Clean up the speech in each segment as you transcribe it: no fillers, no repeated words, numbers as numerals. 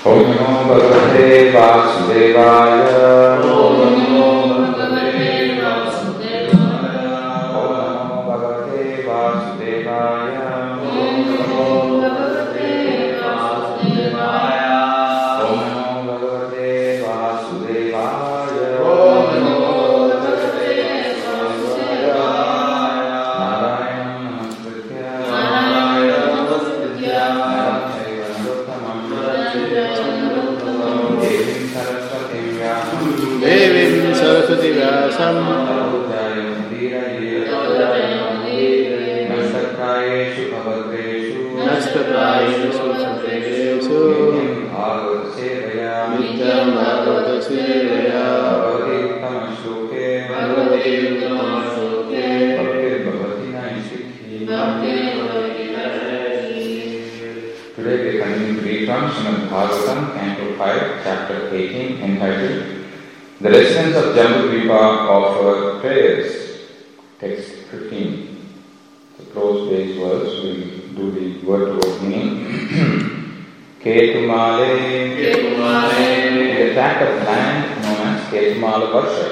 Om Namo Bhagavate Vasudevaya. Om Namo Bhagavate Vasudevaya. Om Namo Bhagavate Vasudevaya. Om Namo Bhagavate Vasudevaya. Om Namo Bhagavate Vasudevaya. Om Namo Bhagavate Vasudevaya. Narayanam Namaskritya. Narayanam Namaskritya. Naram Chaiva Narottamam. Devim Saraswati Vyasam. Tato Jayamudiraye. Nastaprayeshu Bhavadreshu. Nityam Bhagavata Sevaya. Bhagavati Uttama Shloke. Bhaktir Bhavati Naishikhi. Today we continue to read from Srimad Bhagavatam, Canto 5, Chapter 18, entitled The Residents of Jambudvipa Offer Prayers. Text 15. The prose-based verse, we do the word-to-word meaning. Ketumale, the tract of land known as Ketumala Varsha.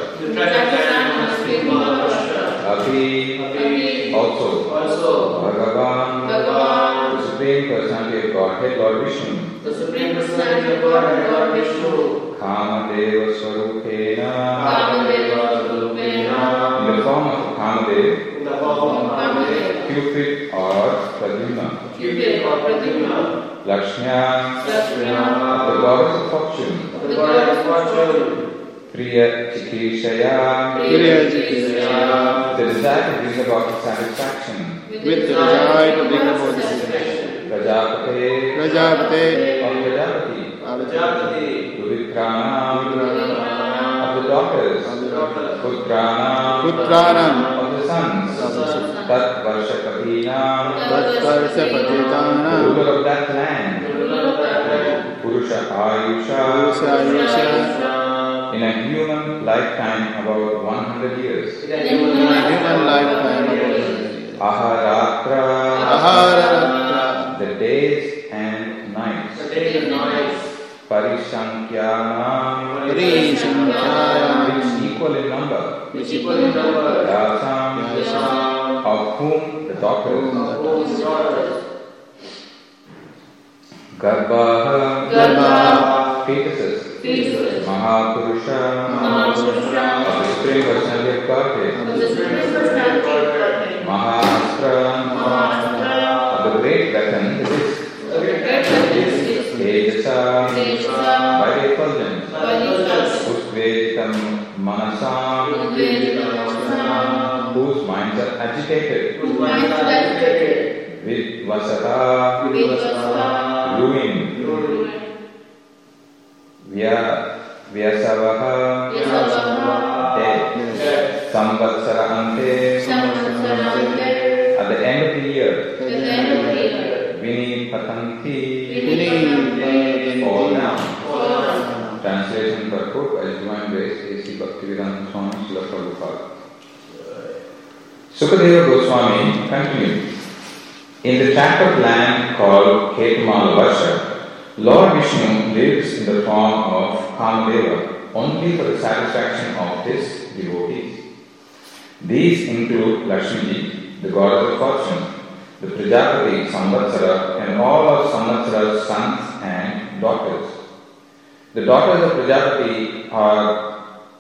Api, also, Bhagavan, the Supreme Personality of Godhead, Lord Vishnu. Kamadeva Swarupena, in the form of Kamadev, Cupid or Pradyumna. Lakshmya, the goddess of fortune. Priya Chikishaya, the desire to bring about satisfaction. Prajapate, of Prajapati. Putranam, of the daughters. Putranam, of the sons. Tat Varshakatinam, the ruler of that land. Purusha Ayusha, in a human lifetime about 100 years. Aharatra, the days and nights. Parishankyanam, which equal in number. Yasam, of whom the daughters. Garbha, fetuses. Mahapurusha, of the Supreme Personality of Godhead. Mahastra, of the great weapon, the disc. Tejasa, by the effulgence. Ustveditam Manasam, whose minds are agitated. Vidvasata, ruin. Vyasavaha, dead. Samvatsara ante, at the end of the year. Vini patanti, fall down. Translation purport by His Divine Grace A.C. Bhaktivedanta Swami Srila Prabhupada. Sukadeva Goswami continued. In the tract of land called Ketumala Varsha, Lord Vishnu lives in the form of Kamadeva only for the satisfaction of his devotees. These include Lakshmi, the goddess of fortune, the Prajapati, Samvatsara, and all of Samvatsara's sons and daughters. The daughters of Prajapati are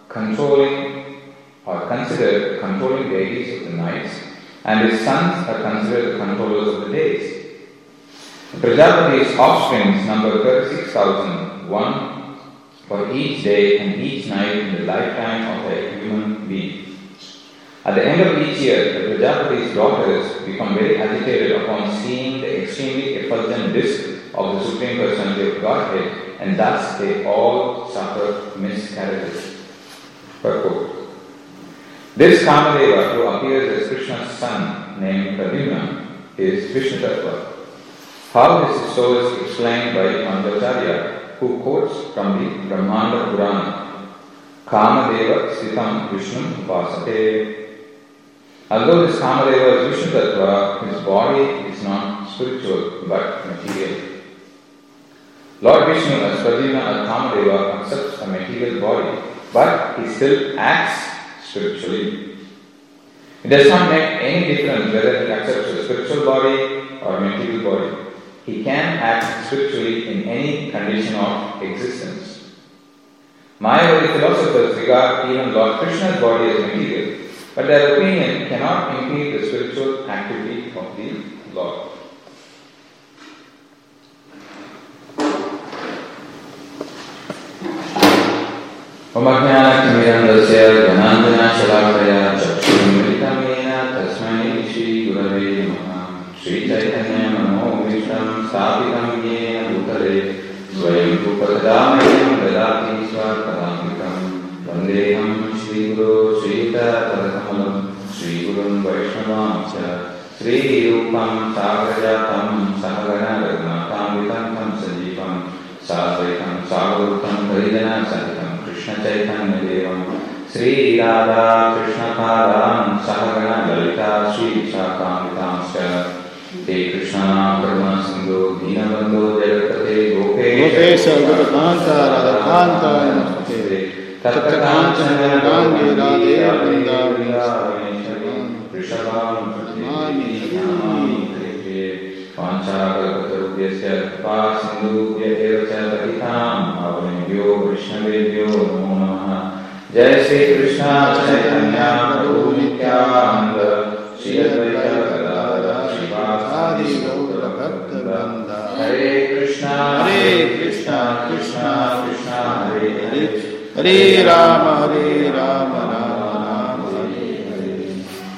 considered controlling deities of the nights, and his sons are considered the controllers of the days. The Prajapati's offsprings number 36,001 for each day and each night in the lifetime of a human being. At the end of each year, the Prajapati's daughters become very agitated upon seeing the extremely effulgent disk of the Supreme Personality of Godhead, and thus they all suffer miscarriages. Purport. This Kamadeva, who appears as Krishna's son, named Pradyumna, is Vishnu Tattva. How this is so is explained by Madhvacharya, who quotes from the Brahmanda Purana. Kamadeva Sitam Vishnu Upasate. Although this Kamadeva is Vishnu Tattva, his body is not spiritual but material. Lord Vishnu as Pradyumna or Kamadeva accepts a material body, but he still acts spiritually. It does not make any difference whether he accepts a spiritual body or a material body. He can act spiritually in any condition of existence. Mayavadi philosophers regard even Lord Krishna's body as material, but their opinion cannot impede the spiritual activity of the Lord. Om Ajnana-timirandasya Gyananjana-shalakaya Chakshurumritam Yena Tasmai Shri Gurave Namaha Shri Chaitanya Mano Vishram Sthapitam Yena Bhutale Swayam Rupadhamayam Dadati Swapadamikam Vandeham Shri Guru Shri Tadakamalam Shri Gurun Vaishnavamcha Shri Rupam Sagrajatam Sahagana Raghunatam Vitantam Sanjeevam Sadvaitam Savadutam Haridana Sahitam Krishna Chaitanya Devam Sri Radha Krishna Padam Sahagana Lalita Sri Shakamitamsya Te Krishna Karma Sindhu Dinabandhu Jagapate Gopesha Gopakanta Radhakanta Namaste Tattakanchana Gange Radhe Vrindavan Rishabham Namami Krishna Panchakalpatarubhyasya Kripa Sindhubhya Evacha Patitam Pavanebhyo Vaishnavebhyo Namo Namaha Jai Sri Krishna Chaitanya Prabhu Nityananda Shri Advaita Gadadhara Srivasadi Gaura Bhakta Hare Krishna Krishna Krishna Hare Hare Hare Rama Rama Rama Hare Hare.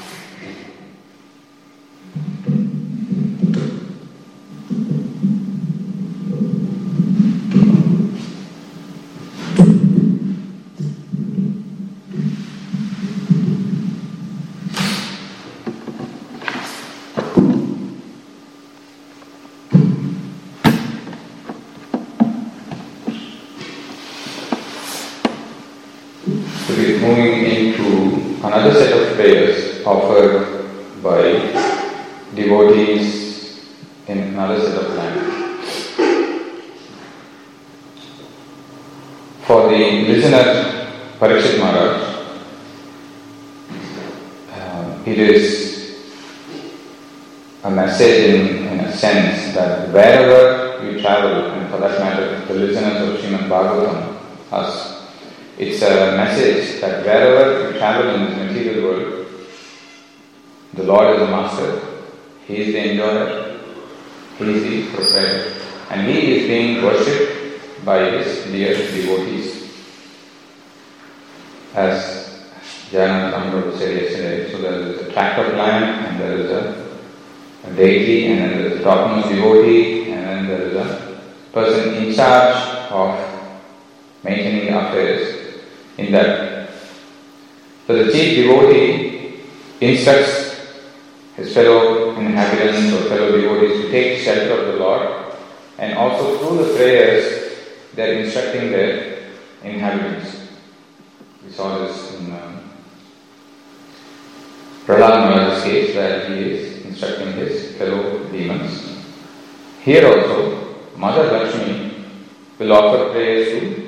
Moving into another set of prayers offered by devotees in another set of land. For the listener, Parikshit Maharaj, it is a message in a sense that wherever you travel, and for that matter, the listeners of Srimad Bhagavatam, us, it's a message that wherever you travel in this material world, the Lord is the master, He is the enjoyer, He is the proprietor, and He is being worshipped by His dear devotees. As Jayananda Thakur said yesterday, so there is a tract of land, and there is a deity, and then there is a topmost devotee, and then there is a person in charge of maintaining the affairs in that. So the chief devotee instructs his fellow inhabitants or fellow devotees to take shelter of the Lord, and also through the prayers they are instructing their inhabitants. We saw this in Prahlad Maharaj's case, where he is instructing his fellow demons. Here also, Mother Lakshmi will offer prayers to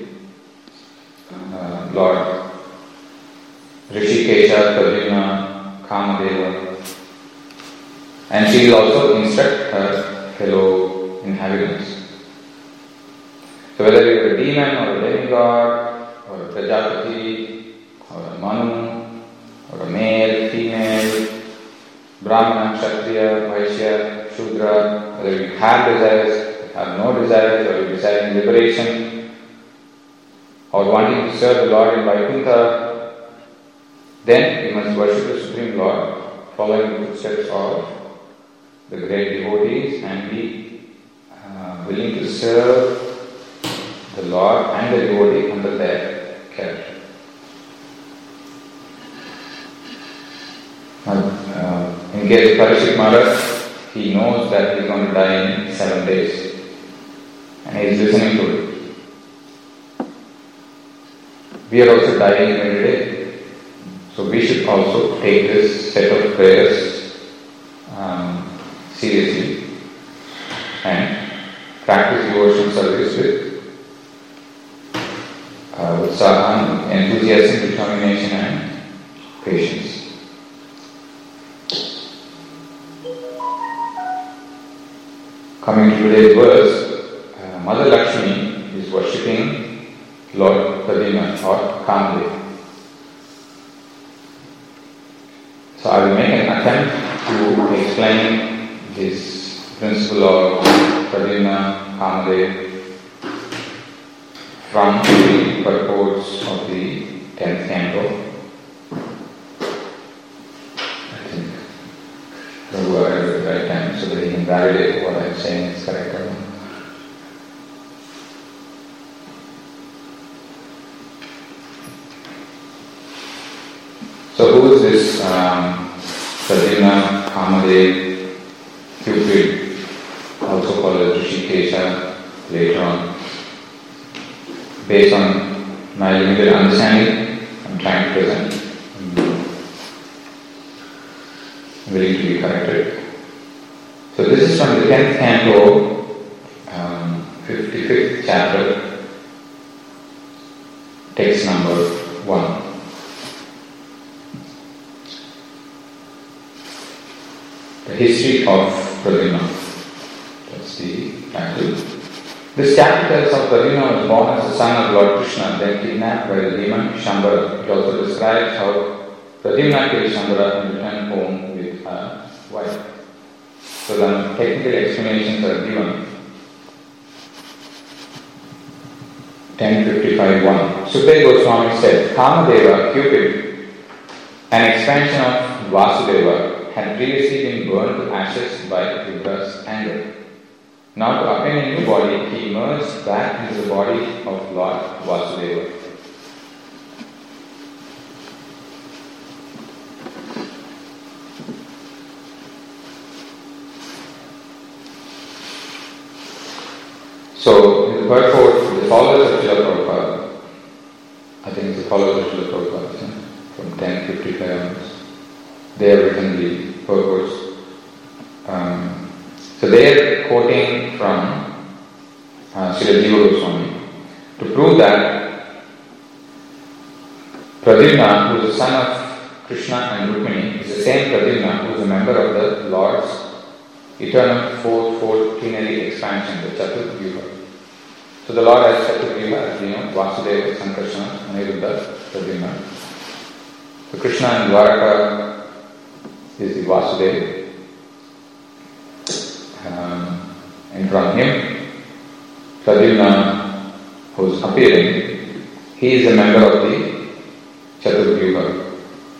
Lord Rishikesha, Pradyumna, Kamadeva, and she will also instruct her fellow inhabitants. So whether you are a demon or a demigod or a Prajapati or a Manu or a male, female, Brahmana, Kshatriya, Vaishya, Shudra, whether you have desires, have no desires, or you desire liberation, or wanting to serve the Lord in Vaikuntha, then you must worship the Supreme Lord, following the footsteps of the great devotees, and be willing to serve the Lord and the devotee under their care. In case of Parikshit Maharaj, he knows that he is going to die in 7 days, and he is listening to it. We are also dying every day. So we should also take this set of prayers seriously and practice devotional service with utsaham, enthusiasm, determination and patience. Coming to today's verse, Mother Lakshmi is worshipping Lord Pradyumna or Kamadev. So I will make an attempt to explain this principle of Pradyumna, Kamadev from the purports of the 10th canto. I think Prabhu arrived at the right time so that he can validate what I am saying is correct or not. So who is this Pradyumna, Kamadev, Cupid, also called as Rishikesha later on? Based on my limited understanding, I'm trying to present. I'm willing to be corrected. So this is from the 10th canto, 55th chapter, text number 1. The history of Pradyumna. That's the title. This chapter tells how Pradyumna was born as the son of Lord Krishna, then kidnapped by the demon Shambhara. It also describes how Pradyumna killed Shambhara and returned home with a wife. So the technical explanations are given. 1055.1. Sukadeva Goswami said, Kamadeva, Cupid, an expansion of Vasudeva, had previously been burned to ashes by Rudra's anger. Now to obtain a new body, he emerged back into the body of Lord Vasudeva. So, in the purport, the followers of Srila Prabhupada, I think it's the followers of Srila Prabhupada, from 1055 onwards, they have written the purports. So they are quoting from Srila Jiva Goswami to prove that Pradyumna, who is the son of Krishna and Rukmini, is the same Pradyumna who is a member of the Lord's eternal fourfold plenary expansion, the Chaturvyuha. So the Lord has Chaturvyuha, as we know, Vasudeva, Sankarsana, Aniruddha, Pradyumna. So Krishna and Dwaraka is the Vasudeva. And from him, Pradyumna, who is appearing, he is a member of the Chaturvyuha.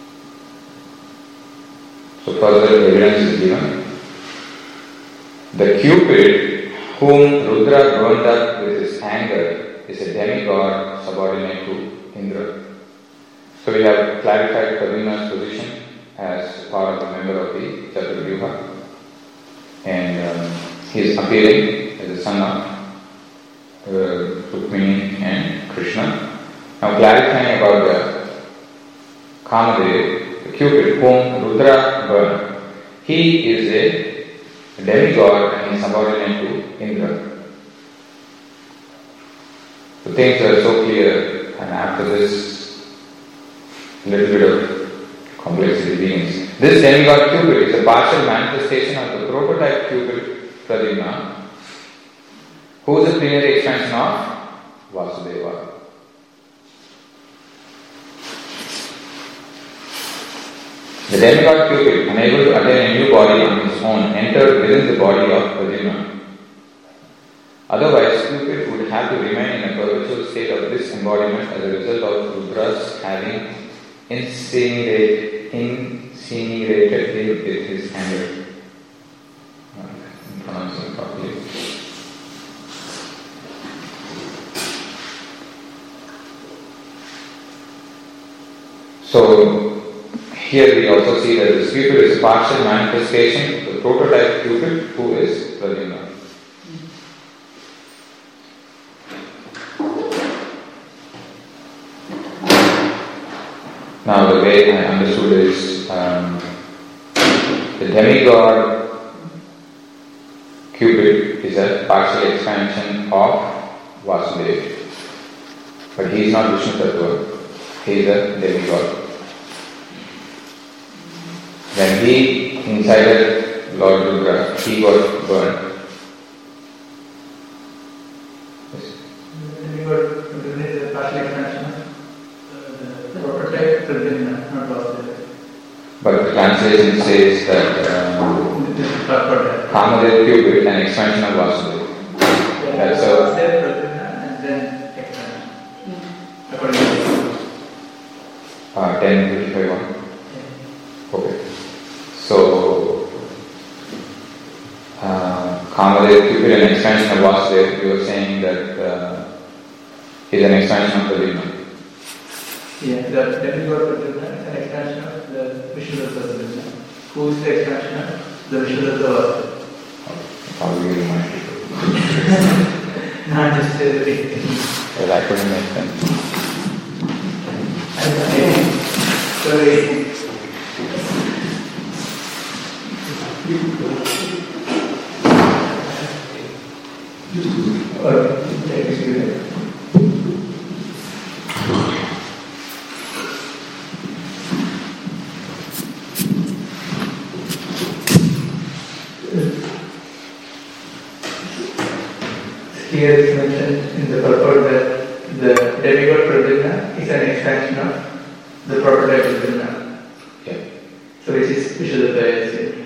So further evidence is given. The Cupid, whom Rudra burned up with his anger, is a demigod subordinate to Indra. So we have clarified Pradyumna's position as part of a member of the Chaturvyuha. And he is appearing as the son of Rukmini and Krishna. Now clarifying about the Kamadev, the Cupid whom Rudra burned. He is a demigod and he is subordinate to Indra. So things are so clear, and after this little bit of complexity begins. This demigod Cupid is a partial manifestation of the prototype Cupid Pradyumna, who is a plenary expansion of Vasudeva. The demigod Cupid, unable to attain a new body on his own, entered within the body of Pradyumna. Otherwise, Cupid would have to remain in a perpetual state of disembodiment as a result of Rudra's having incinerated him with his anger. I'm pronouncing it properly. So, here we also see that this Cupid is a partial manifestation of the prototype Cupid who is Pradyumna. Now the way I understood is the demigod Cupid is a partial expansion of Vasudeva. But he is not Vishnu Tattva, he is a demigod. When he incited Lord Rudra, he got burned. The partial expansion of the prototype Pradyumna, not Vasudeva. But the translation says that Kamadev Cupid, an expansion of Vasudeva. That's a Vasudeva, Pradyumna, and then expansion. According to 10:55 one. Okay. So, Kamadev Cupid, an expansion of Vasudeva, you were saying that is an expansion of Pradyumna. Yeah, the demigod Pradyumna is an expansion of the Vishnudatta Pradyumna. Who is the expansion of the Vishnudatta Vasudeva? Probably remind people. Not just the big thing. Well, I couldn't make sense. Sorry. Here is mentioned in the purport that the demigod Pradyumna is an expansion of the prototype Pradyumna. Yeah. So which is Vishnudatta.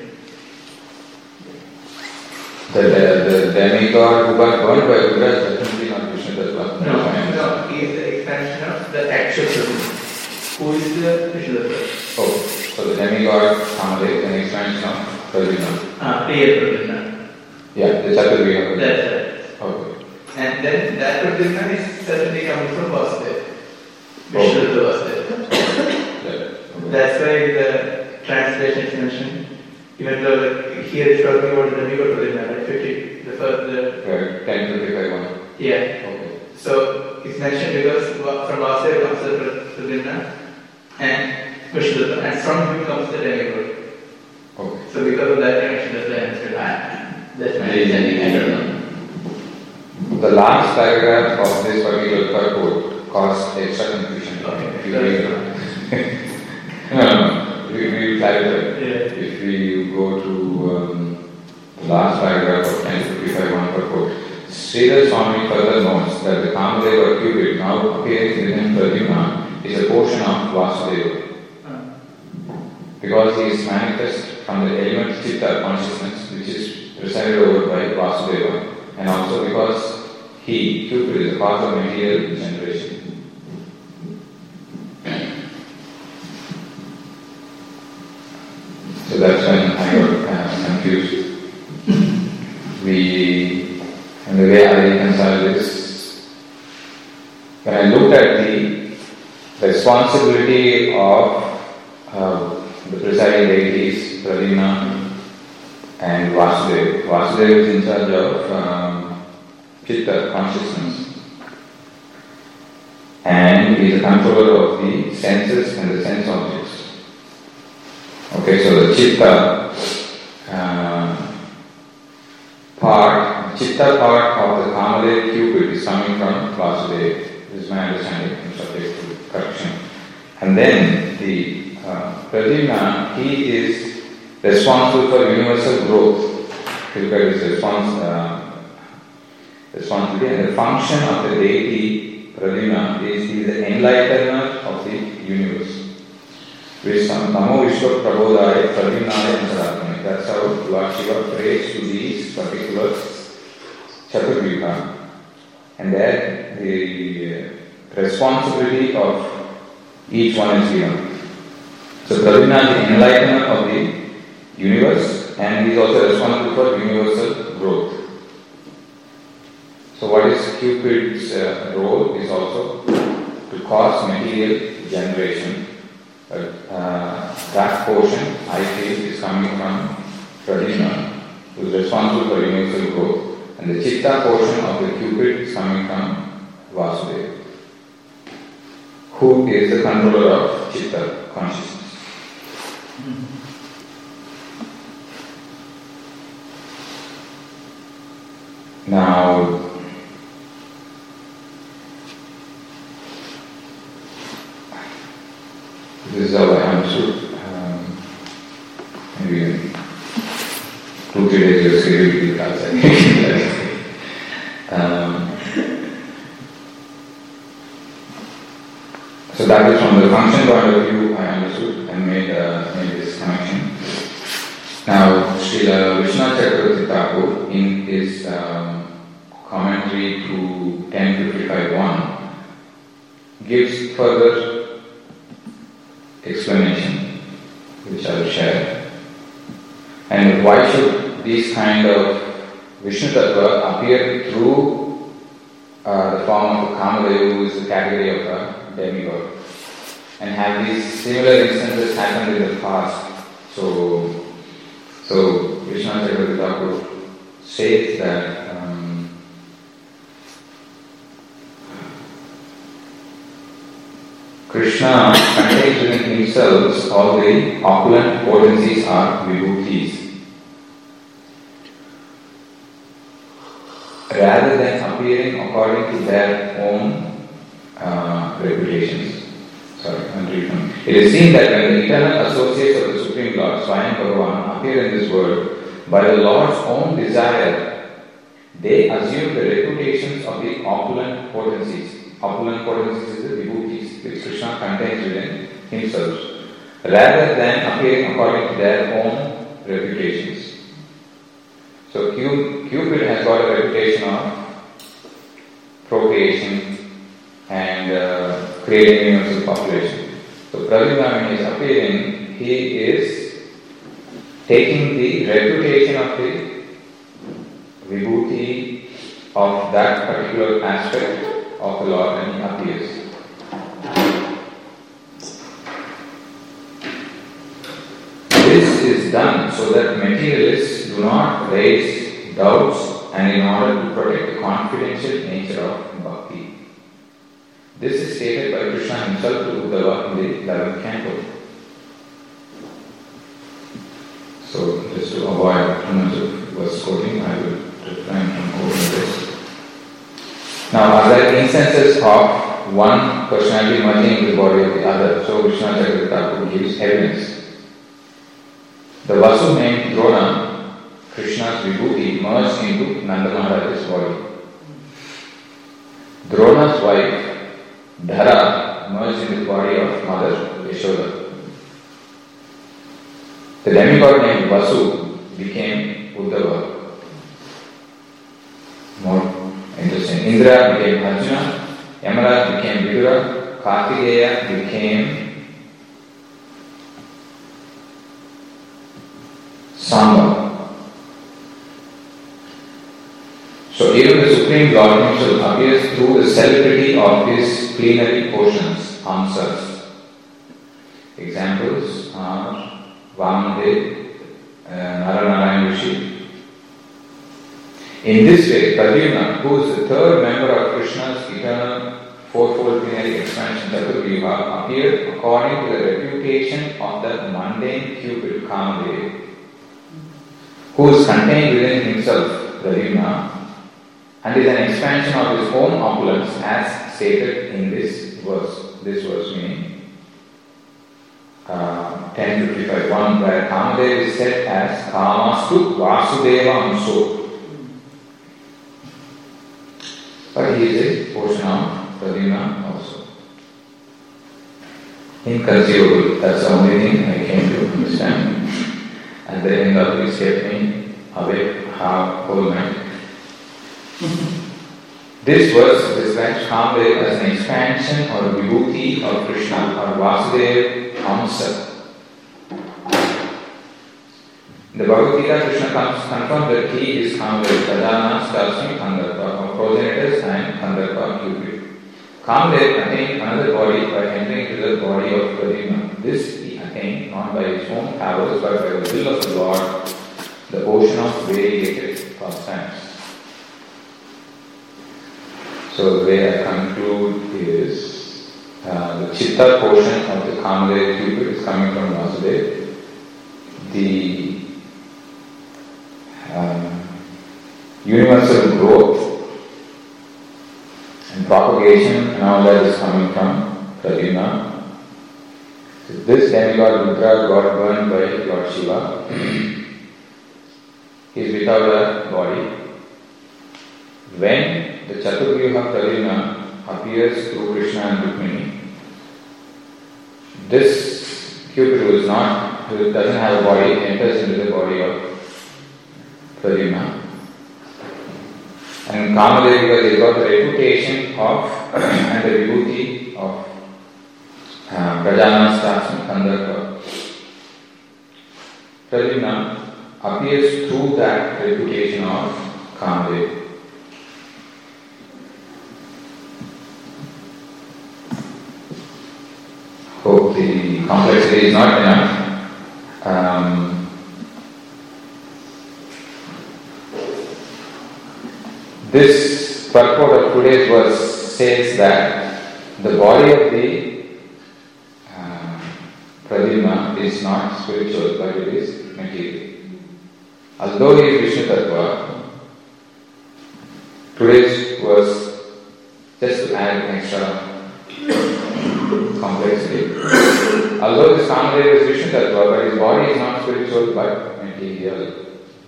The demigod who got burned by Rudra is definitely not Vishnu Tattva. No, he is the expansion of the actual Pradyumna. Who is the Vishnudatta? Oh, so the demigod Kamadev is an expansion of Pradyumna. Real Pradyumna. Yeah, the Chaturvya. That's right. Okay. And then that Pradyumna is certainly coming from Vasudeva. Vishnudatta Vasudeva. Yeah. Okay. That's why the translation is mentioned. Even though here it's talking about the demigod Pradyumna, right? 50. The first, Right, 10:55 one. yeah. Okay. So it's mentioned because from Vasudeva comes the Pradyumna and Vishnudatta, and from him comes the demigod. Okay. So because of that connection, that's the answer. That's my understanding. I don't know. The last paragraph of this particular purport caused extra confusion. Okay. If you read no, we will clarify. Yeah. If we go to the last paragraph of 10:55 purport, Sridhar Swami further notes that the Kamadeva Cupid now appearing within Pradyumna is a portion of Vasudeva. Because he is manifest from the element Chitta consciousness which is presided over by Vasudeva, and also because he, Cupid, is a part of material generation. So that's when I got confused. And the way I reconcile this, when I looked at the responsibility of the presiding deities, Pradyumna and Vasudeva. Vasudeva is in charge of Chitta, consciousness, and he is the controller of the senses and the sense objects. Okay, so the Chitta part of the Kamadev Cupid is coming from Vasudeva. This is my understanding, subject to correction. And then the Pradyumna, he is responsible for universal growth. If you look at his responsibility, and the function of the deity Pradyumna is he is the enlightener of the universe. Namo Vishwa Prabodhaya Pradyumnaya Antaratmane. That's how Lord Shiva prays to these particular Chaturvyuha. And there the responsibility of each one is given. So Pradyumna is the enlightener of the universe, and he is also responsible for universal growth. So what is Cupid's role is also to cause material generation. That portion, I feel, is coming from Pradyumna, who is responsible for universal growth. And the Chitta portion of the Cupid is coming from Vasudeva, who is the controller of Chitta consciousness. Now, this is how I understood. Maybe in 2-3 days your schedule will be outside. So that is from the function point of view I understood and made this connection. Now, Srila Vishwanath Chakravarti Thakur in his commentary to 1055.1 gives further explanation, which I will share. And why should these kind of Vishnu Tattva appear through the form of a Kamadeva, who is the category of a demigod, and have these similar instances happened in the past? So Vishwanath Chakravarti Thakur says that Krishna contains within himself all the opulent potencies are vibhutis. Rather than appearing according to their own reputations. It is seen that when the eternal associates of the Supreme Lord, Swayam Bhagavan, appear in this world, by the Lord's own desire, they assume the reputations of the opulent potencies. Opulent potencies is the vibhutis, which Krishna contains within himself, rather than appearing according to their own reputations. So Cupid has got a reputation of procreation and creating universal population. So Pradyumna, when he is appearing, he is taking the reputation of the vibhuti of that particular aspect of the Lord, and he appears. This is done so that materialists do not raise doubts and in order to protect the confidential nature of bhakti. This is stated by Krishna himself to Uddhava in the 11th canto. So, just to avoid too much of verse quoting, I will refrain from quoting this. Now, are there instances of one personality merging into the body of the other? So, Vishwanath Chakravarti Thakur gives evidence. The Vasu named Drona, Krishna's vibhuti, merged into Nanda Maharaj's body. Drona's wife, Dhara, merged into the body of Mother Yashoda. The demigod named Vasu became Uddhava. More interesting. Indra became Arjuna, Yamaraj became Vidura, Kartikeya became Samba. So even the Supreme Lord himself appears through the celebrity of his plenary portions, answers. Examples are Vamadev, Naranarayan Rishi. In this way, Pradyumna, who is the third member of Krishna's eternal fourfold plenary expansion Chaturvyuha, appeared according to the reputation of the mundane Cupid Kamadev, who is contained within himself, Pradyumna, and is an expansion of his own opulence as stated in this verse. This verse meaning 1055.1, where Kamadev is said as Kamastu Vasudeva Amso. But he is a portion of Pradyumna also. Inconceivable, that's the only thing I came to understand. And the end of this kept me awake whole night. This verse describes Kamadev as an expansion or vibhuti of Krishna or Vasudeva Amsa. In the Bhagavad Gita, Krishna confirms that he is Kamadev, Tadana, Stasmi, Khandarpa, or progenitors and Khandarpa, Cupid. Kamadev attained another body by entering into the body of Pradyumna. This he attained not by his own powers but by the will of the Lord, the ocean of variegated pastimes. So the way I conclude is the Chitta portion of the Kamadev Cupid is coming from Vasudeva. The universal growth propagation and all that is coming from Pradyumna. So this demigod Rudra got burned by Lord Shiva. He is without a body. When the Chaturvyuha Pradyumna appears through Krishna and Rukmini, this Cupid who doesn't have a body enters into the body of Pradyumna. And Kamadev, because he got the reputation of and the vibhuti of Prajanana Stasam Kandharva, Pradyumna appears through that reputation of Kamadev. Hope the complexity is not enough. This purport of today's verse says that the body of the Pradyumna is not spiritual, but it is material. Although he is Vishnu Tattva, today's verse, just to add extra complexity, although this Kamadev is Vishnu Tattva, but his body is not spiritual but material.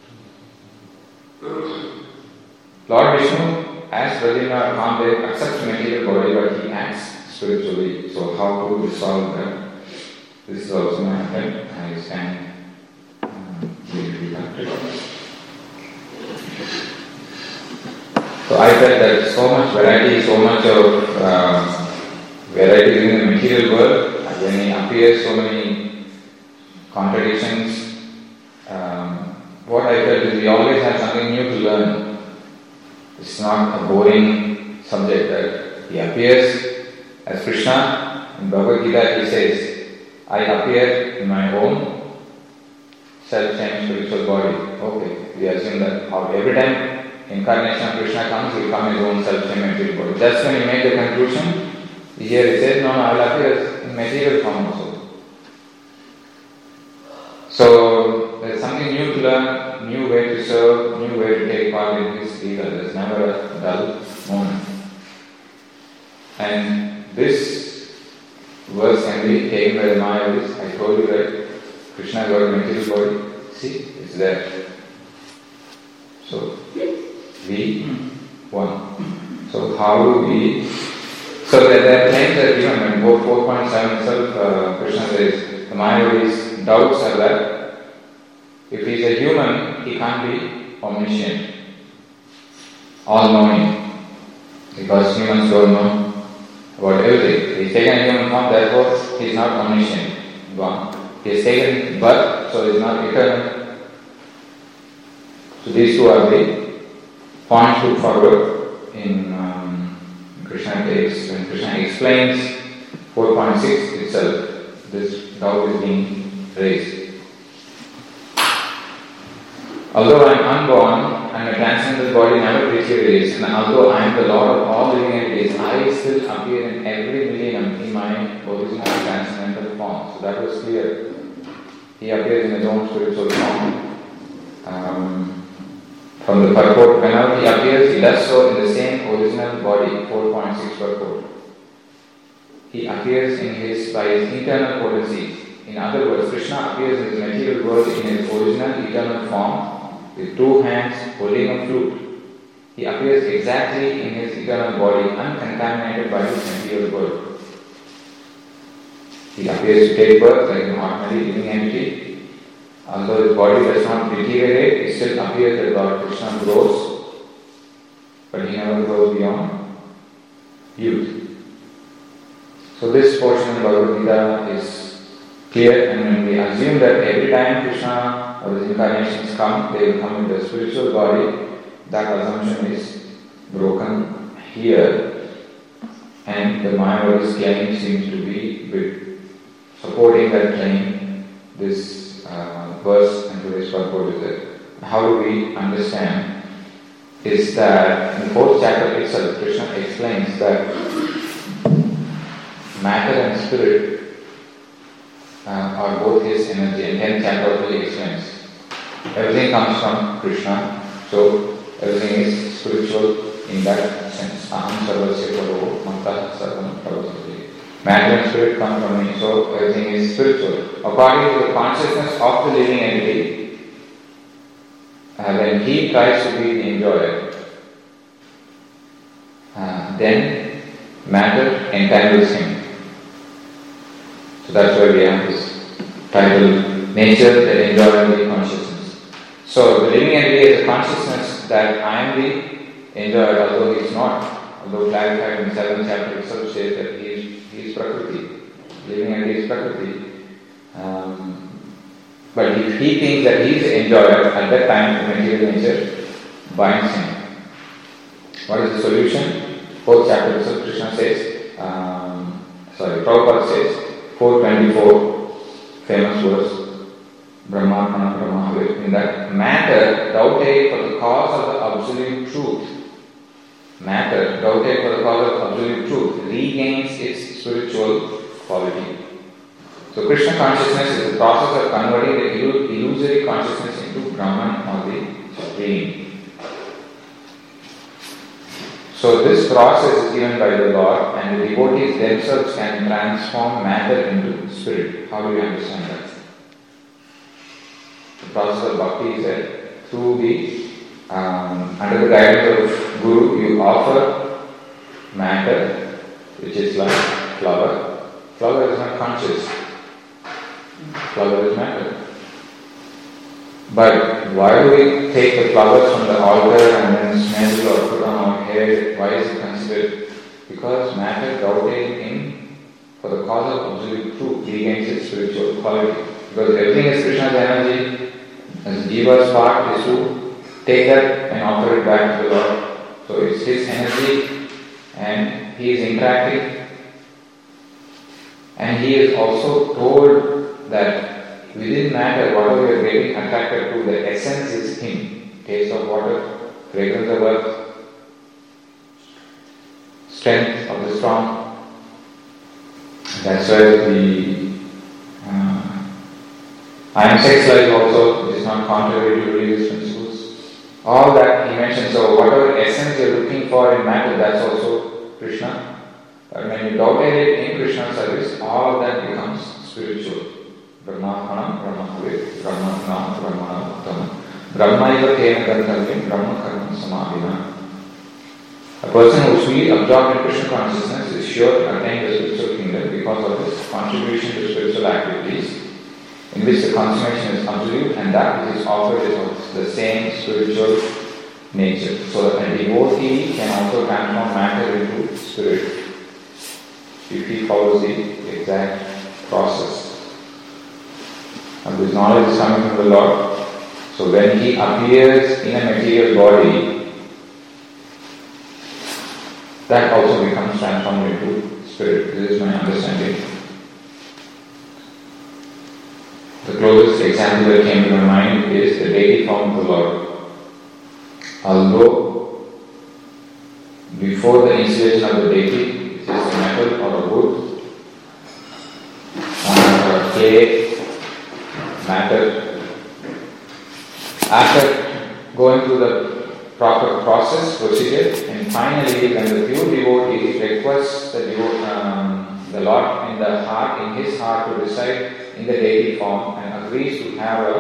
Lord Vishnu, as Pradyumna, Kamadev accepts material body, but he acts spiritually. So how to resolve that? This is also my attempt. I stand So I felt that so much variety, so much of variety in the material world, when he appears, so many contradictions. What I felt is we always have something new to learn. It's not a boring subject that he appears as Krishna. In Bhagavad Gita he says, I appear in my own self-same spiritual body. Okay, we assume that every time incarnation of Krishna comes, he will come his own self-same material body. Just when he made the conclusion, here he says, no, I will appear in material form also. So there is something new to learn, new way to serve, new way to take part in his Leela. There is never a dull moment. And this verse can be taken by the Mayavadis. I told you that Krishna got a material body. See, it's there. So, we one. So how do we... So there are claims that even when both 4.7 itself, Krishna says, the Mayavadis' doubts are that if he is a human, he can't be omniscient, all-knowing, because humans don't know about everything. He is taken a human form, therefore he is not omniscient. One. He has taken birth, so he is not eternal. So these two are the points put forward in Krishna takes, when Krishna explains 4.6 itself, this doubt is being raised. Although I am unborn and my transcendental body never deteriorates, and although I am the Lord of all living entities, I still appear in every millennium in my original transcendental form. So that was clear. He appears in his own spiritual form. From the purport, whenever he appears, he does so in the same original body, 4.6 purport. He appears by his internal potencies. In other words, Krishna appears in his material world in his original eternal form with two hands holding a flute. He appears exactly in his eternal body, uncontaminated by his material world. He appears to take birth like an ordinary living entity. Although his body does not deteriorate, it still appears that Lord Krishna grows, but he never grows beyond youth. So this portion of Bhagavad Gita is clear, and when we assume that every time Krishna or his incarnations come, they will come in the spiritual body, that assumption is broken here, and the Mayavadi's claim seems to be supporting that claim. This verse and today's purport is that how do we understand is that in the 4th chapter itself, Krishna explains that matter and spirit are both his energy, and 10th chapter also he explains everything comes from Krishna, so everything is spiritual in that sense. Aham Sarvasya Prabhu Manta Sarvam Pravasati. Matter and spirit come from me, so everything is spiritual. According to the consciousness of the living entity, when he tries to be the enjoyer, then matter entangles him. So that's why we have this title, Nature that Enjoys the Consciousness. So the living entity is a consciousness that I am the enjoyer, although he is not. Although clarified in the 7th chapter itself says that he is Prakriti. Living entity is Prakriti. But if he thinks that he is the enjoyer, at that time the material nature binds him. What is the solution? 4th chapter itself, Krishna says, Prabhupada says, 424, famous verse, Brahmana Brahmahavir, in that matter, doubted for the cause of the absolute truth. Matter, doubted for the cause of absolute truth, regains its spiritual quality. So Krishna consciousness is the process of converting the illusory consciousness into Brahman or the Supreme. So this process is given by the Lord, and the devotees themselves can transform matter into spirit. How do you understand that? The process of bhakti is that through the under the guidance of Guru, you offer matter, which is like flower. Flower is not conscious. Flower is matter. But why do we take the flowers from the altar and then smell or put on our hair? Why is it considered? Because matter doubted in for the cause of absolute truth regains its spiritual quality. Because everything is Krishna's energy, as Jiva's part is to take that and offer it back to the Lord. So it's his energy and he is interacting. And he is also told that within matter, whatever we are getting attracted to, the essence is him. Taste of water, fragrance of earth, strength of the strong. That's why the I am sex life also is not contrary to religious principles. All that he mentioned. So whatever essence you are looking for in matter, that's also Krishna. But when you doubted it in Krishna's service, all of that becomes spiritual. Brahmana, Brahmahavir, Brahmana, Brahmana, Uttama. Brahmaiva tena ganthavyam, Brahma karma samahina. A person who is fully absorbed in Krishna consciousness is sure to attain the spiritual kingdom because of his contribution to spiritual activities, in which the consummation is absolute and that which is offered is of the same spiritual nature. So a devotee can also transform matter into spirit if he follows the exact process. And this knowledge is coming from the Lord. So when he appears in a material body, that also becomes transformed into spirit. This is my understanding. The closest example that came to my mind is the deity form of the Lord. Although before the installation of the deity, it is a metal or a wood or a clay matter. After going through the proper process, procedure, and finally when the pure devotee requests the Lord in the heart, in his heart to reside in the deity form and agrees to have a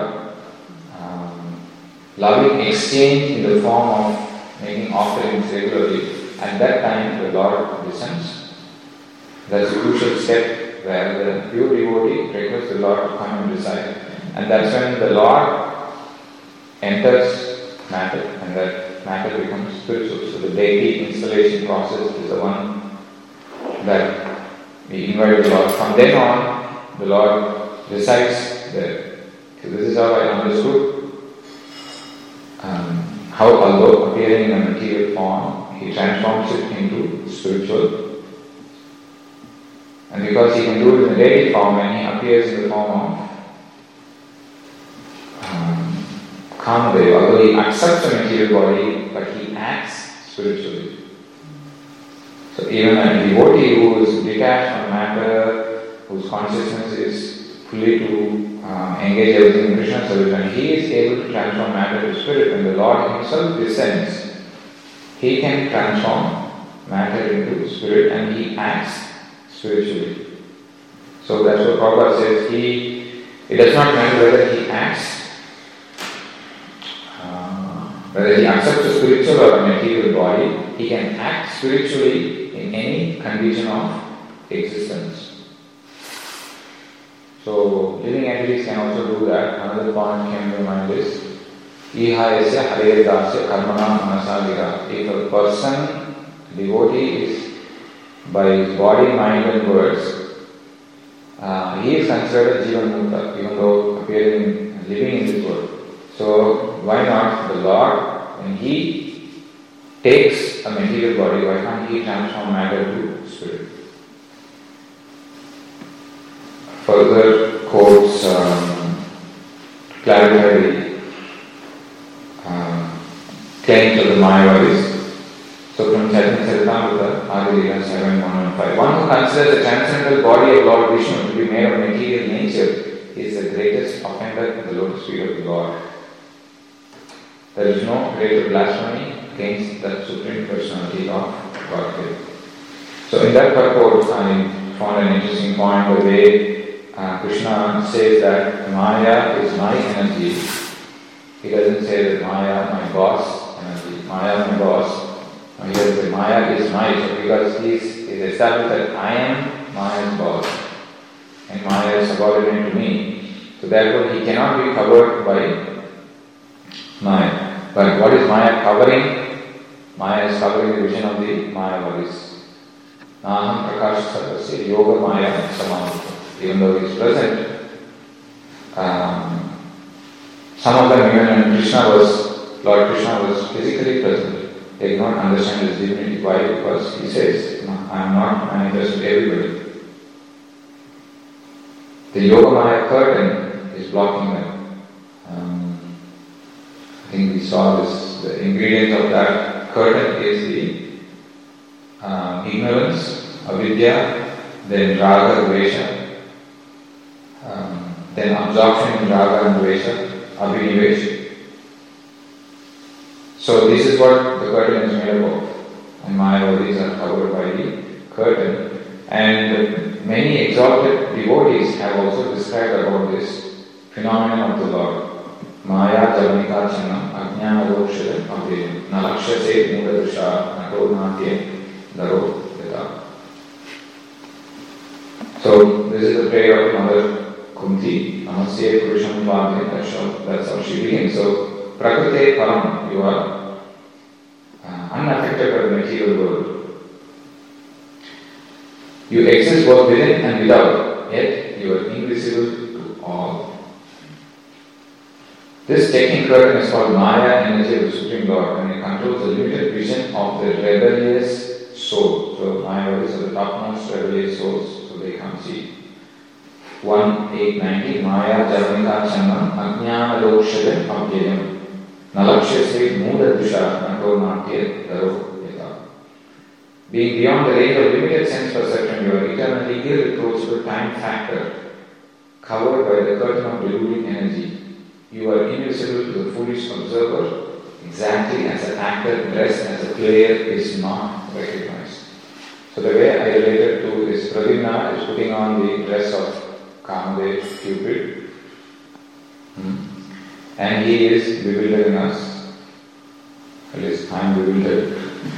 loving exchange in the form of making offerings regularly, at that time the Lord descends. That's a crucial step where the pure devotee requests the Lord to come and reside. And that's when the Lord enters matter and that matter becomes spiritual. So the deity installation process is the one that we invite the Lord. From then on, the Lord resides there. So this is how I understood how although appearing in a material form, he transforms it into spiritual. And because he can do it in a deity form, when he appears in the form of Kamadeva, although he accepts a material body, but he acts spiritually. So even a devotee who is detached from matter, whose consciousness is fully to engage everything in Krishna service, when he is able to transform matter to spirit, when the Lord himself descends, he can transform matter into spirit and he acts spiritually. So that's what Prabhupada says. It does not matter whether he acts, whether he accepts a spiritual or a material body, he can act spiritually in any condition of existence. So, living entities can also do that. Another point came to mind is Ihayasya Haredasya Karmana Manasaliga. If a person, devotee, is by his body, mind and words, he is considered a Jivan Mukta, even though appearing, living in this world. So, why not the Lord, when he takes a material body, why can't he transform matter to spirit? Further quotes clarify the claims of the Mayavadis. So from Chaitanya Charitamrita, Adi-lila 7:115. One who considers the transcendental body of Lord Vishnu to be made of material nature is the greatest offender at the lotus feet of the Lord. There is no greater blasphemy against the Supreme Personality of Godhead. So in that purport, I found an interesting point the way Krishna says that Maya is my energy. He doesn't say that Maya, my boss energy. Maya, my boss. He doesn't say Maya is my, because he is established that I am Maya's boss and Maya is subordinate to me. So therefore he cannot be covered by Maya. But what is Maya covering? Maya is covering the vision of the Mayavadis. Naham Prakash Sarvasya Yoga Maya Samavita. Even though he is present, some of them, even when Lord Krishna was physically present, they did not understand his divinity. Why? Because he says, I am not manifest to everybody. The Yoga Maya curtain is blocking them. I think we saw this, the ingredient of that curtain is the ignorance, avidya, then raga, dvesha, then absorption in raga and dvesha, abhinivesh. So this is what the curtain is made up of. And Mayavadis are covered by the curtain. And many exalted devotees have also described about this phenomenon of the Lord. Maya Javanika Chanam Ajnana Dokshara Abhidam Nalaksha Se Mudadusha Nato Natya Daro Yata. So this is the prayer of Mother Kunti, Namasya Purusham Bhagyan, that's how she begins. So, Prakriti Param, you are unaffected by the material world. You exist both within and without, yet you are invisible to all. This taking curtain is called Maya, energy of the Supreme Lord, and it controls the limited vision of the rebellious soul. So, Maya is the topmost rebellious souls, so they can't see. 1:890 Maya Javanika Chanam Ajnana Dokshara Abhyayam Nalaksha Se Muda Dusha Nato Natya Daro Yata. Being beyond the range of limited sense perception, you are eternally irreproachable time factor, covered by the curtain of deluding energy. You are invisible to the foolish observer, exactly as an actor dressed as a player is not recognized. So the way I related to is Pradyumna is putting on the dress of Kamadev, Cupid, and he is bewildering us. At least I am bewildered.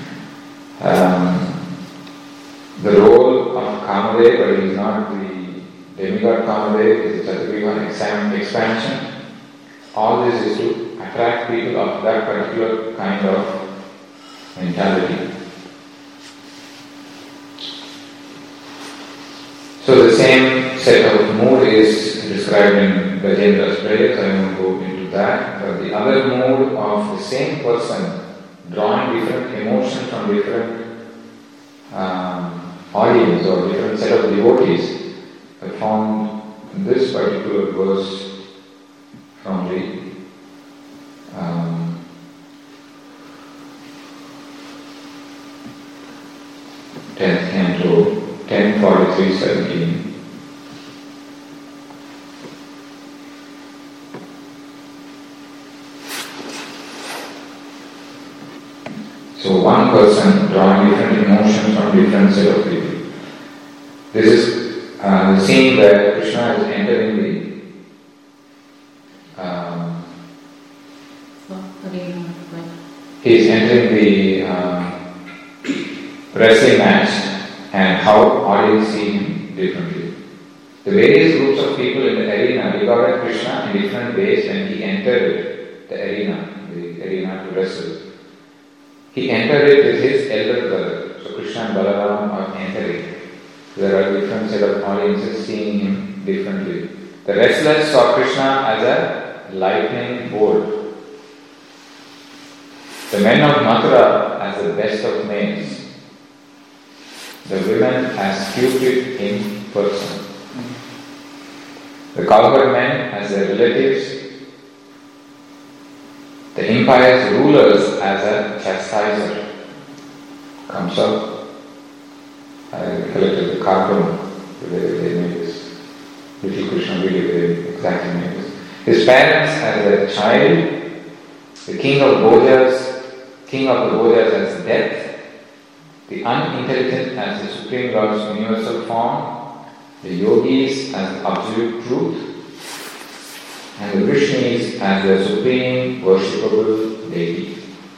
The role of Kamadev, but he is not the demigod Kamadev, is a Chaturanga expansion. All this is to attract people of that particular kind of mentality. So the same set of mood is described in Gajendra's prayers. I won't go into that. But the other mood of the same person drawing different emotions from different audience or different set of devotees, I found this particular verse from the 10th canto, 10:43:17. So one person drawing different emotions from different set of people. This is the scene where Krishna is entering the he is entering the wrestling match, and how audience see him differently. The various groups of people in the arena regarded Krishna in different ways when he entered the arena to wrestle. He entered it with his elder brother. So Krishna and Balaram are entering. There are different set of audiences seeing him differently. The wrestlers saw Krishna as a lightning bolt. The men of Mathura as the best of males. The women as Cupid in person. The cowherd men as their relatives. The empire's rulers as a chastiser. Comes up. I collected the cartoon. They made this little Krishna video. They exactly made this. His parents as a child. The king of the Bhojas as death. The unintelligent as the Supreme Lord's universal form. The yogis as the absolute truth. And the Vrishnis as the supreme worshipable deity.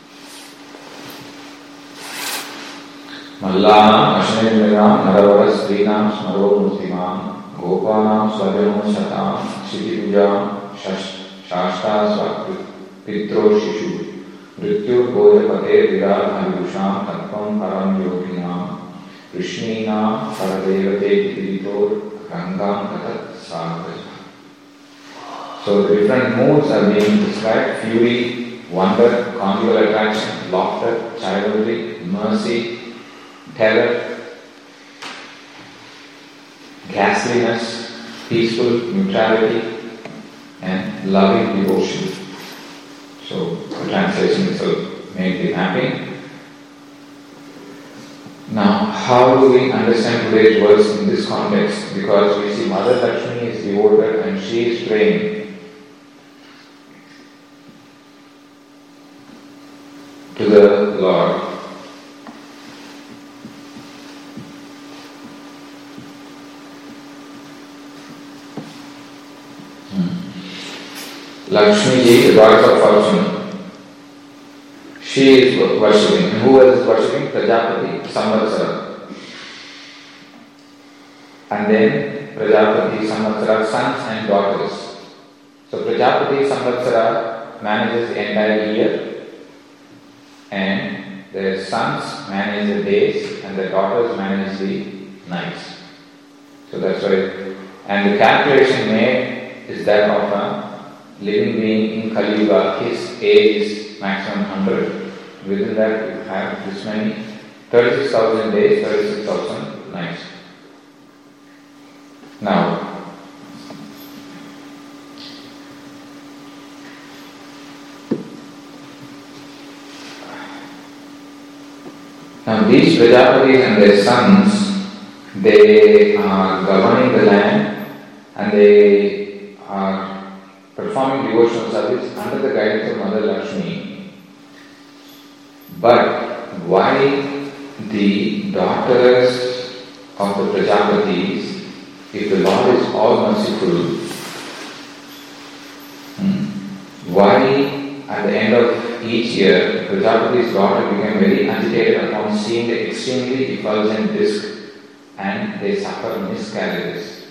Mallam, Ashneviram, Naravaras, Srinam, Smaro, Murtimam, Gopanam, Swadhanam, Shatam, Shitipujam, Shashta, Pitro, Shishu, Mrityu, Goya, Pate, Viral, Havidusham, Tattvam, Param, Yoginam, Vrishninam, Paradevate, Piritor, Rangam, Katat, Sarvaja. So the different moods are being described: fury, wonder, conjugal attraction, laughter, chivalry, mercy, terror, ghastliness, peaceful neutrality, and loving devotion. So the translation itself made the mapping. Now, how do we understand today's words in this context? Because we see Mother Lakshmi is devoted and she is praying. To the Lord. Lakshmi ji, the goddess of fortune, she is worshipping. And who else is worshipping? Prajapati, Samvatsara. And then Prajapati, Samvatsara, sons and daughters. So Prajapati, Samvatsara manages the entire year. And their sons manage the days and their daughters manage the nights. So that's why, and the calculation made is that of a living being in Kali Yuga. His age is maximum 100. Within that you have this many, 36,000 days, 36,000 nights. Now, these Prajapatis and their sons, they are governing the land and they are performing devotional service under the guidance of Mother Lakshmi. But why the daughters of the Prajapatis, if the Lord is all merciful, why at the end of each year, Prajapati's daughter became very agitated upon seeing the extremely effulgent disk and they suffer miscarriages.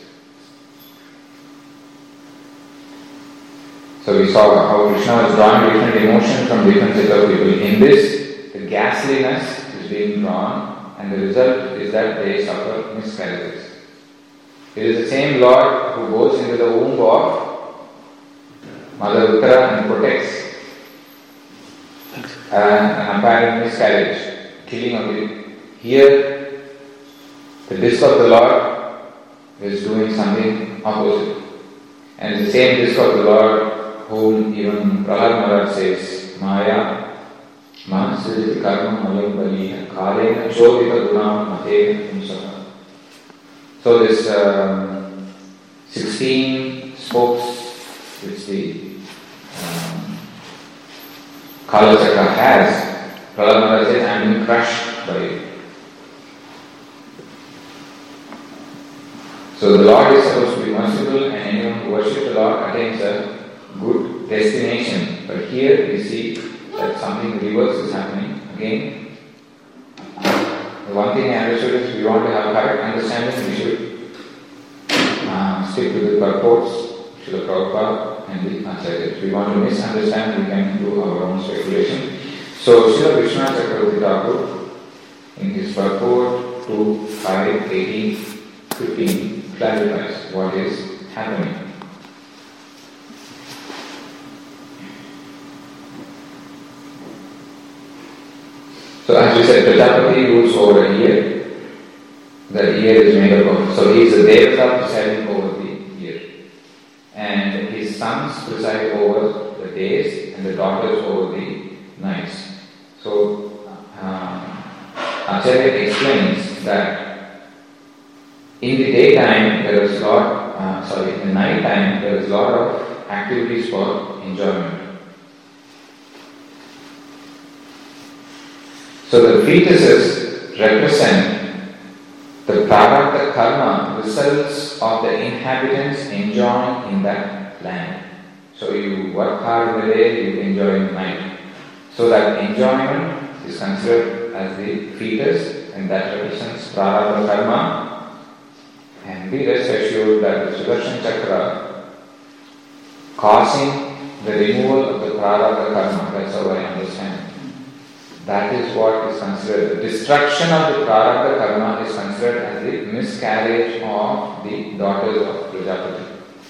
So we saw how Krishna was drawing different emotions from different set of people. In this, the ghastliness is being drawn and the result is that they suffer miscarriages. It is the same Lord who goes into the womb of Mother Uttara and protects an apparent miscarriage, killing of it. Here, the disk of the Lord is doing something opposite. And the same disk of the Lord whom even Prahlad Maharaj says, Maya, Manasya Karma Malayam Baliya, Karena Chodita Gunam Matena Himsaka. So this 16 spokes which the Kala Chakra has, Prahlad Maharaj says, I am being crushed by it. So the Lord is supposed to be merciful, and anyone who worships the Lord attains a good destination. But here we see that something reverse is happening. Again, the one thing I understood is we want to have correct understanding, we should stick to the purports, Srila Prabhupada and the Acharyas. If we want to misunderstand, we can do our own speculation. So Srila Vishwanath Chakravarti Thakur, in his purport 2, 5, 18, 15, clarifies what is happening. So as we said, Prajapati rules over a year. The year is made up of, so he is a Devata presiding over the year. And his sons preside over the days and the daughters over the nights. So Acharya explains that in the daytime there is in the night time there is a lot of activities for enjoyment. So the fetuses represent the prarabdha karma results of the inhabitants enjoying in that land. So you work hard in the day, you enjoy in the night. So that enjoyment is considered as the fetus, and that represents prarabdha karma. And be rest assured that the Sudarshan Chakra causing the removal of the prarabdha karma, that's how I understand. That is what is considered. The destruction of the prarabdha karma is considered as the miscarriage of the daughters of Prajapati.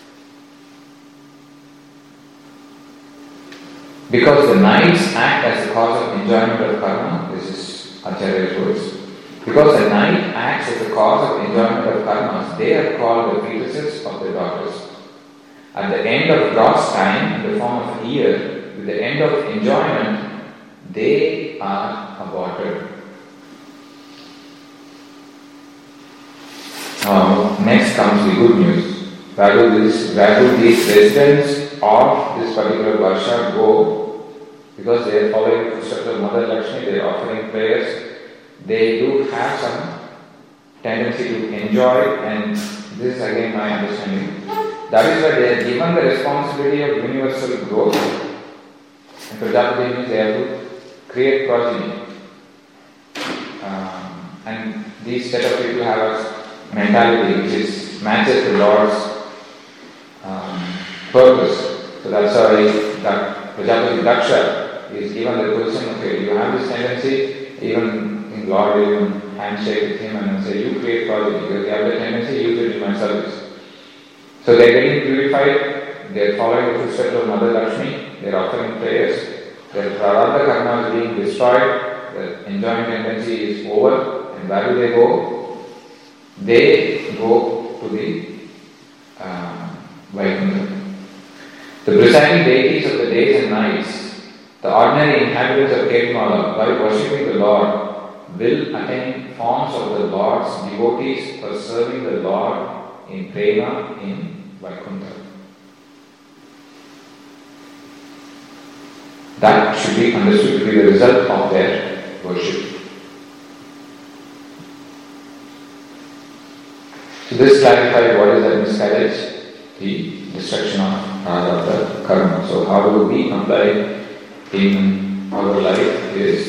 Because the nights act as the cause of enjoyment of karma, this is Acharya's words. Because the night acts as the cause of enjoyment of karmas, they are called the fetuses of the daughters. At the end of gross time, in the form of a year, with the end of enjoyment, they are aborted. Next comes the good news. Where do these residents of this particular Varsha go? Because they are following the footsteps of Mother Lakshmi, they are offering prayers. They do have some tendency to enjoy, and this is again my understanding. That is why they are given the responsibility of universal growth. And Prajapati means they have to create progeny. And these set of people have a mentality which matches the Lord's purpose. So that's why that Prajapati Daksha is given the position, okay, you have this tendency, even in Lord will even handshake with him and say, you create progeny, because you have the tendency, use it in my service. So they are getting purified, they are following the footsteps of Mother Lakshmi, they are offering prayers, their prarabdha karma is being destroyed, their enjoying tendency is over, and where do they go? They go to the Vaikuntha. The presiding deities of the days and nights, the ordinary inhabitants of Ketumala, by worshipping the Lord, will attain forms of the Lord's devotees for serving the Lord in prema in Vaikuntha. That should be understood to be the result of their worship. So this clarified what is that miscarriage, the destruction of prarabdha karma. So how do we apply in our life is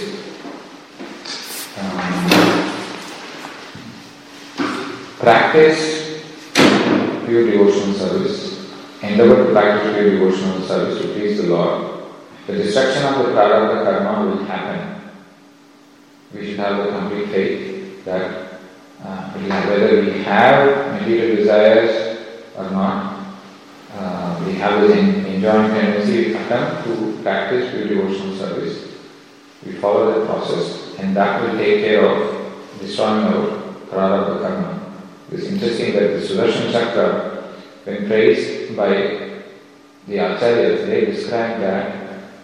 practice pure devotional service, endeavor to practice pure devotional service to please the Lord. The destruction of the prarabdha karma will happen. We should have the complete faith that whether we have material desires or not, we have this enjoying tendency, we attempt to practice pure devotional service. We follow that process, and that will take care of destroying our prarabdha karma. It's interesting that the Sudarshan Chakra, when praised by the Acharyas, they describe that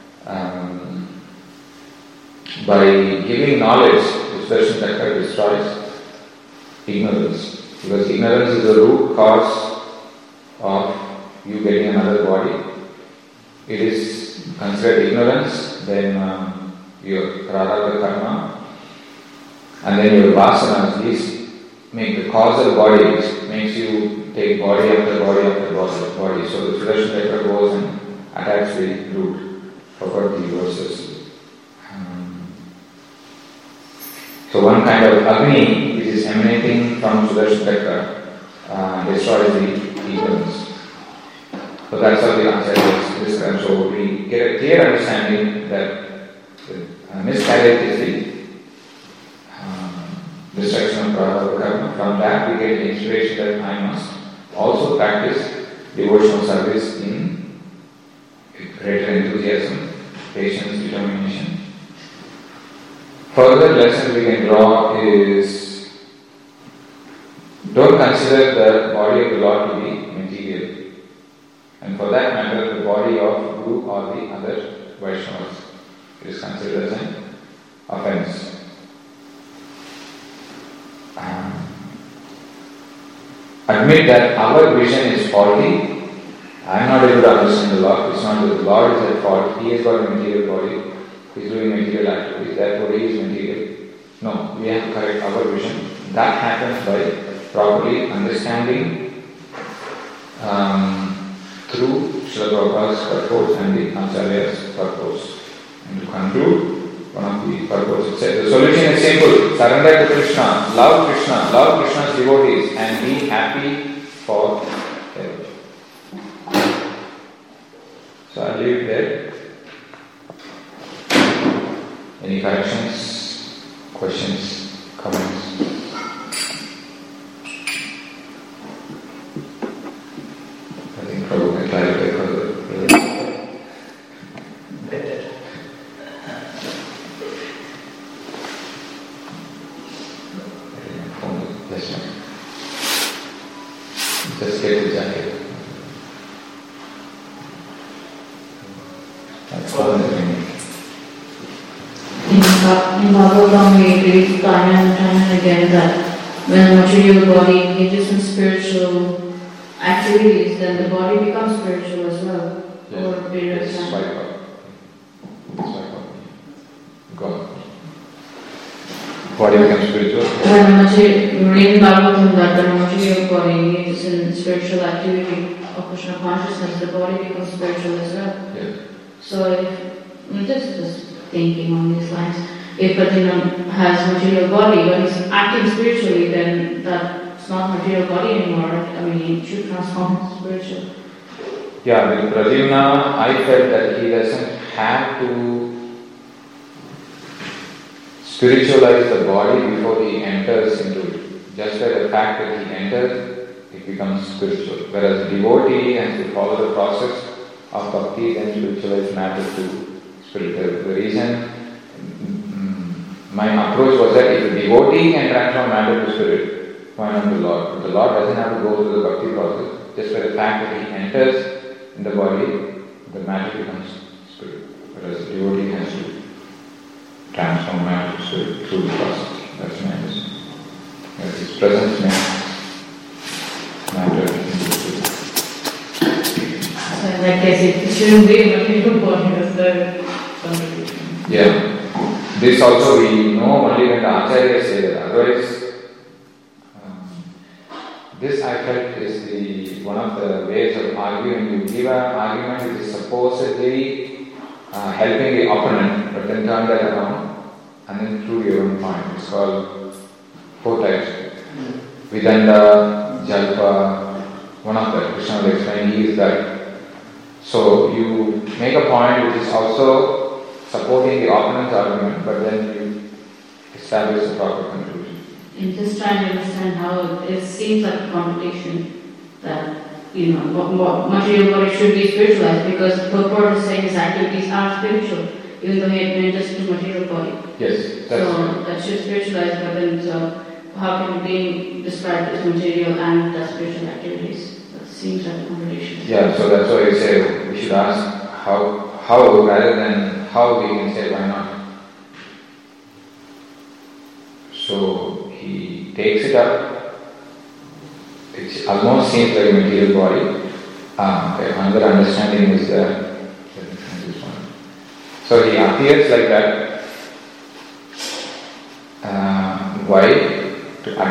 by giving knowledge, the Sudarshan Chakra destroys ignorance. Because ignorance is the root cause of you getting another body. It is considered ignorance, then your prarabdha karma, and then your vasanas, these make the causal bodies, makes you take body after body after body. So the Sudarshan Chakra goes and attacks the root, forgot the verses. So one kind of Agni, which is emanating from Sudarshan Chakra, destroys the ignorance. So that's how the Acharya describes. So we get a clear understanding that miscarriage is the destruction of prarabdha karma. From that we get the inspiration that I must also practice devotional service in greater enthusiasm, patience, determination. Further lesson we can draw is, don't consider the body of the Lord to be material. And for that matter, the body of Guru or the other Vaishnavas is considered as an offense. Admit that our vision is faulty. I am not able to understand the Lord. It's not that the Lord is at fault. He has got a material body. He is doing material activities. Therefore, he is material. No, we have to correct our vision. That happens by properly understanding through Srila Prabhupada's purpose and the Acharya's purpose. And to conclude, one of the purposes said, the solution is simple. Surrender to Krishna, love Krishna's devotees, and be happy forever. So I'll leave it there. Any corrections, questions, comments? I think Prabhu can clarify further. Just get the jacket. That's all the meaning. In Bhagavatam we read time and again that when the material body engages in spiritual activities, then the body becomes spiritual as well. Yeah. Over a period of time. God. Body becomes spiritual. When in Bhagavatam that the material body engages in spiritual activity of Krishna consciousness, the body becomes spiritual as well. Yeah. So if just thinking on these lines, if Pradyumna has material body but he's acting spiritually, then that's not material body anymore. I mean, it should transform into spiritual. Yeah, with Pradyumna, I felt that he doesn't have to spiritualize the body before he enters into it. Just by the fact that he enters, it becomes spiritual. Whereas the devotee has to follow the process of bhakti, then spiritualize matter to spiritual. The reason my approach was that if a devotee can transform matter to spirit, why not the Lord? But the Lord doesn't have to go through the bhakti process. Just by the fact that he enters in the body, the matter becomes spirit. Whereas the devotee has to transform matter to spirit through the process. That's my understanding. Yes, his presence makes matter into spirit. So in that case, it shouldn't be material body as the contradiction. Yeah. This also we know only when the Acharyas say that. Otherwise, this I felt is one of the ways of arguing. You give an argument which is supposedly helping the opponent, but then turn that around and then prove your own point. It's called 4 types. Vidanda, Jalpa, one of them, Krishna will explain, he is that. So you make a point which is also supporting the opponent's argument, but then you establish the proper conclusion. I'm just trying to understand how it seems like a contradiction that, material body should be spiritualized because the purport is saying his activities are spiritual, even though he had just to material body. Yes, so that should spiritualize, but then so how can it be described as material and the spiritual activities? That seems like a contradiction. Yeah, so that's why I say we should ask how rather than how we can say why not. So he takes it up. It almost seems like a material body. Another understanding is that. So he appears like that.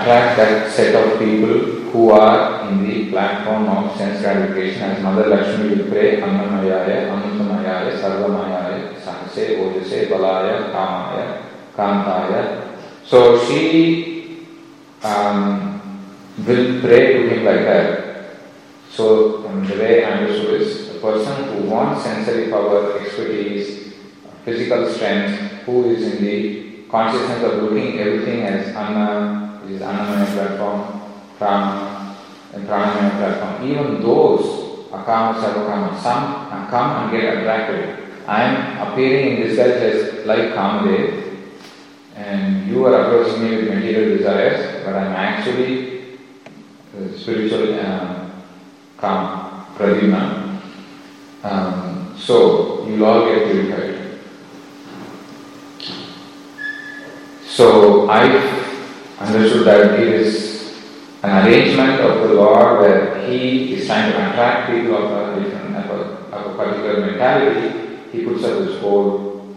attract that set of people who are in the platform of sense gratification, as Mother Lakshmi will pray, Annamayaya, Amritamayaya, Sarvamayaya, Sahase, Ojase, Balaya, Kamaya, Kantaya. So she will pray to him like that. So the way I understood is, a person who wants sensory power, expertise, physical strength, who is in the consciousness of looking everything as Anna, which is Annamaya platform, Prana, and Pranamaya platform, even those Akama, Sarvakama, some come and get attracted. I am appearing in disguise as like Kamadev, and you are approaching me with material desires, but I am actually spiritual Kama, Pradyumna. So you will all get purified. So I understood that it is an arrangement of the Lord where He is trying to attract people of a particular mentality. He puts up this whole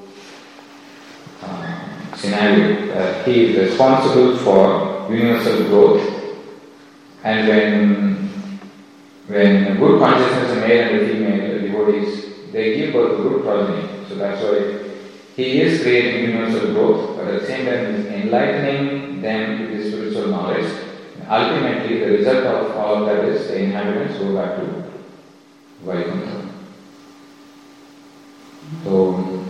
scenario. He is responsible for universal growth, and when good consciousness is male and female devotees, they give birth to good progeny. So that's why He is creating universal growth, but at the same time He is enlightening them with His spiritual knowledge. Ultimately, the result of all of that is the inhabitants go back to Vaikuntha. So,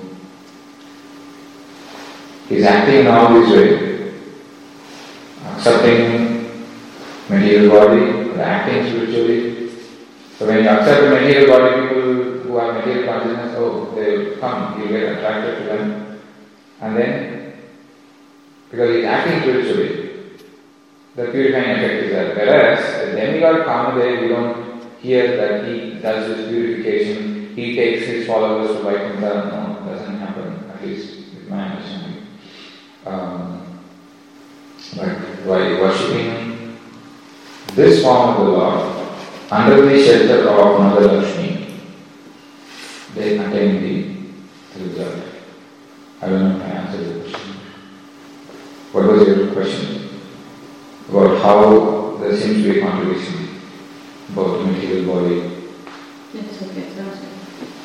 He is acting in all this way, accepting material body, but acting spiritually. So when you accept material body, people who have material consciousness, they will come, you get attracted to them, and then, because he is acting spiritually, the purifying effect is there. Whereas the demigod Kamadev, we don't hear that he does this purification, he takes his followers to Vaikuntha. No, it doesn't happen, at least with my understanding. But by worshipping this form of the Lord, under the shelter of Mother Lakshmi, they attain the result. I don't know if I answered the question. What was your question? About how there seems to be a contradiction about the material body. It's okay, that's okay.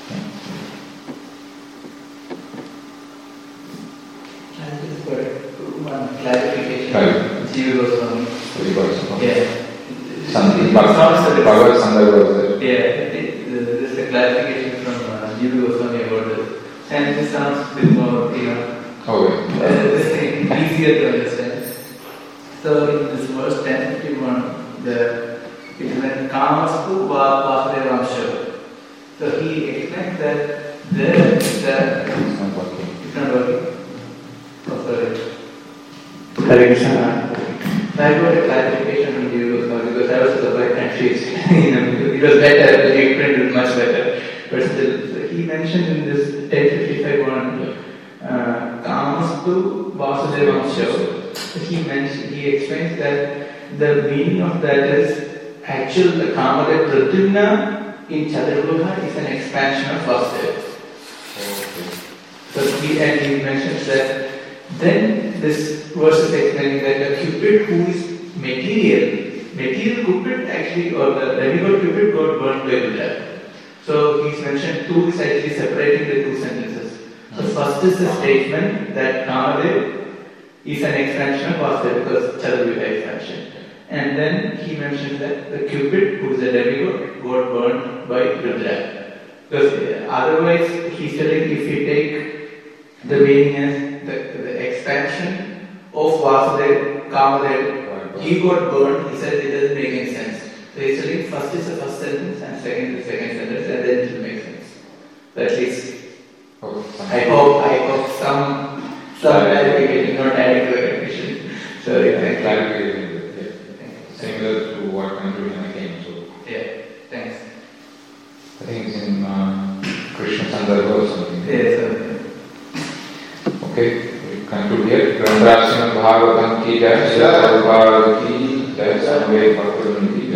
I just got one clarification. Right. Jiva Goswami. Very good. Yeah. Something. Bhagavad Sandarbha was there. Yeah, there's a clarification from Jiva Goswami about this. And this sounds a bit more, this thing easier to understand. So in this verse 10:51, it is when Kamastu Vasudevamsha. So he explains that it's not working. Oh, sorry. Hare Krishna. I got a clarification from you because I was quite confused. It was better, he explained it much better. But still, he mentioned in this 10:55 one, Kamastu Vasudevamsha. He explains that the meaning of that is actual the Kamadev Pradyumna in Chaturmukha is an expansion of Vasudeva. So he mentions that then this verse is explaining that the Cupid who is material Cupid actually, or the demigod Cupid got burned by Buddha. So he's mentioned two is actually separating the two sentences. So first is the statement that Kamadev is an expansion of Vasudeva because Chaturmukha expansion. And then he mentions that the Cupid, who is a demigod, got burned by Rudra. Because otherwise, he's telling if you take the meaning as the expansion of Vasudeva, Kamadev, he got burned, he said it doesn't make any sense. So he's telling first is the first sentence and second is the second sentence, and then it will make sense. So at least, I hope some clarification, not adding to the confusion. Sorry, clarification. Similar to what conclusion I came to. Yeah, thanks. I think it's in Krishna Sandarbha or something. Yes, okay, we conclude here. Granthasana Bhagavatam ki jai, Srila Prabhupada ki jai, Samved Bhaktivinoda ki